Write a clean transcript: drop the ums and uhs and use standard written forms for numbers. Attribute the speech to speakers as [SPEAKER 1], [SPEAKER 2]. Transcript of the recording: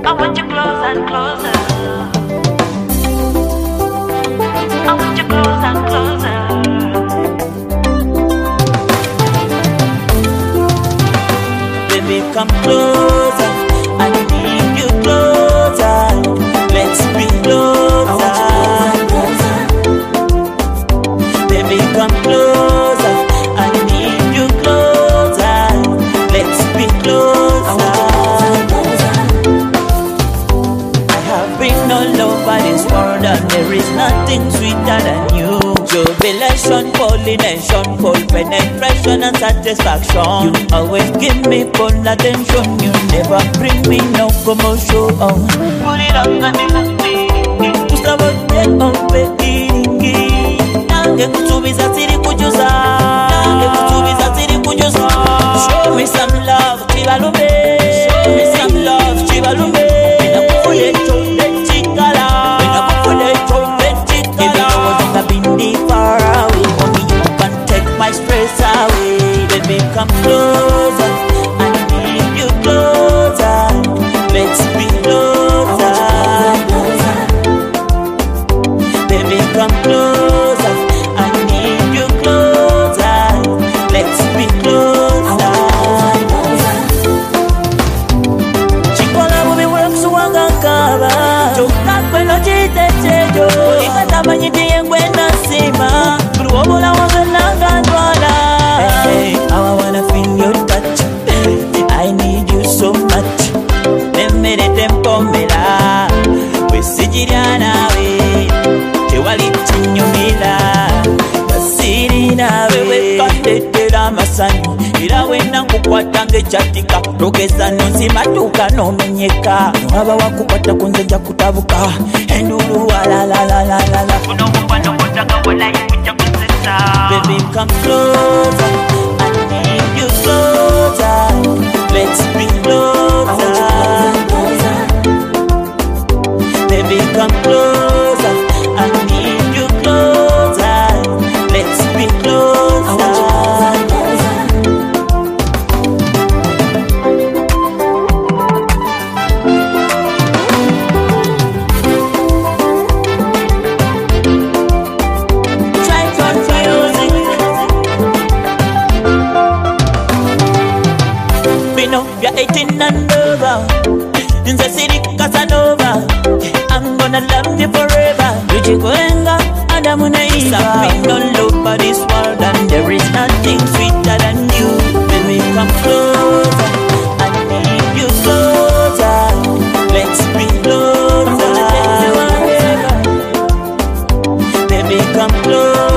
[SPEAKER 1] I want you close and closer. I want you close and closer.
[SPEAKER 2] Baby, come closer. I need you closer. Let's be closer. Baby, come closer. I need you closer. Let's be closer. I have been all over this world and there is nothing sweeter than you. Jubilation, pollination, cold penetration and satisfaction. You always give me full attention. You never bring me no commotion. Put it on and show me some love, Chivalumbe. Show me some love, Chivalumbe. Stress away, baby, come closer. I need you closer. Let's be closer. Baby, come closer. I need you closer. Let's be closer. Chikola will be work so I can cover. Choka kwelo chite chejo. Ikata manyiti yengwena sima. Bruobola wagalanga. Hey, how I wanna feel your touch. I need you so much. Nemere tempo mela. We sijiriana we. Tewali chinyumila. Basirina we. Katetera masanyu. Ira wena kukwata ngechatika. Rogeza nonsi matuka no menyeka. Nwaba wakukwata kunzenja kutabuka. Enduru la la la la la la. Kuno kupano kutaka wala ikucha kusesa. Baby, come closer. I need you closer. Let's be closer. Baby, come closer. I need you closer. Let's be closer. You're 18 and over. In the city Casanova. I'm gonna love you forever. Luchikoenga Adamuna Isa. I've been all over this world and there is nothing sweeter than you. Baby, come closer. I need you closer. Let's be closer. Baby, come closer.